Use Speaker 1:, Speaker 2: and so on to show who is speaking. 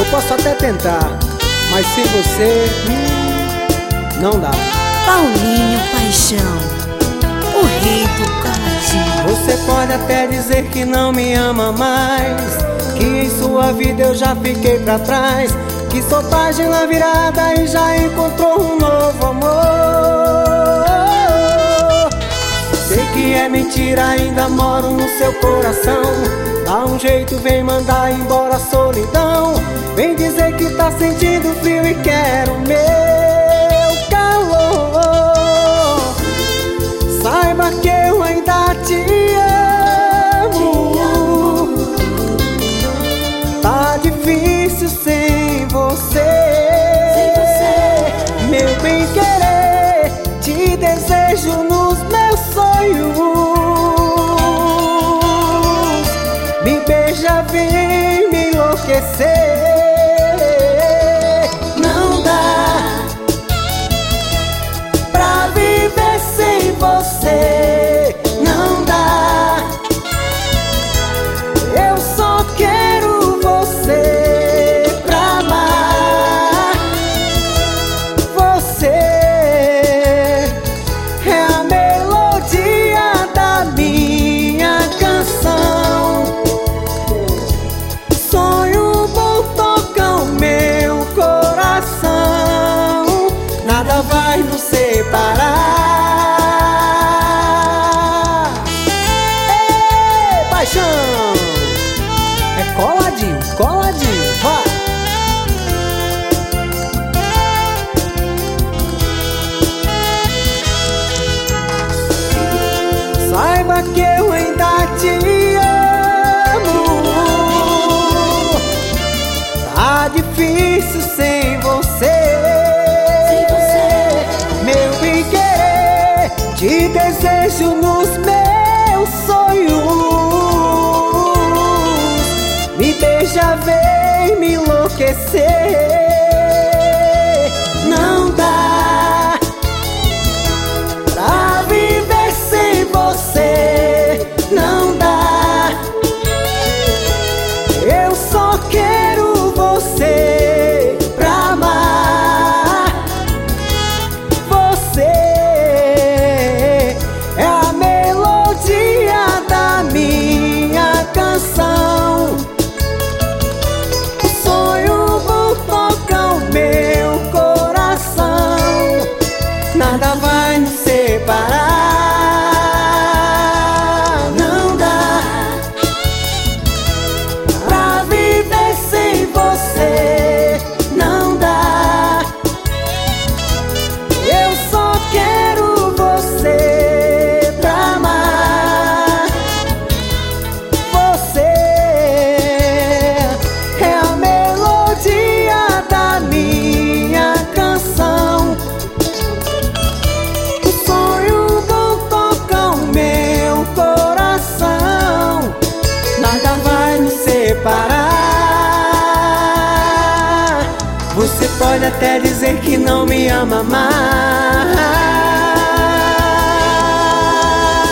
Speaker 1: posso até tentar, mas sem você, não dá.
Speaker 2: Paulinho Paixão, o rei do caladinho.
Speaker 1: Você pode até dizer que não me ama mais, que em sua vida eu já fiquei pra trás, que sou página virada e já encontrou um novo amor. Sei que é mentira, ainda moro no seu coração. Dá um jeito, vem mandar embora a solidão. Vem dizer que tá sentindo frio e quer o meu calor. Saiba que eu ainda te amo. Tá difícil sem você. Meu bem querer, te desejo nos meus sonhos. Me beija, vem me enlouquecer. Não dá pra viver sem você. Não dá. Eu só quero você pra amar. Você é a melodia da minha canção. Sonho bom toca o meu coração. Nada vai nos separar. Ei, paixão! É coladinho, coladinho, vai! Saiba que eu ainda te amo. Tá difícil sem você. Meu bem querer, te desejo nos meus sonhos. Me beija, vem me enlouquecer. Não dá pra viver sem você. Não dá. Eu só quero você pra amar. Você é a melodia da minha canção. O sonho bom toca o meu coração. Nada vai nos separar. Não dá pra viver sem você. Não dá. Eu só quero você pra amar. Você é a melodia da minha canção. O sonho bom toca o meu coração. Nada vai nos separar. Você pode até dizer que não me ama mais,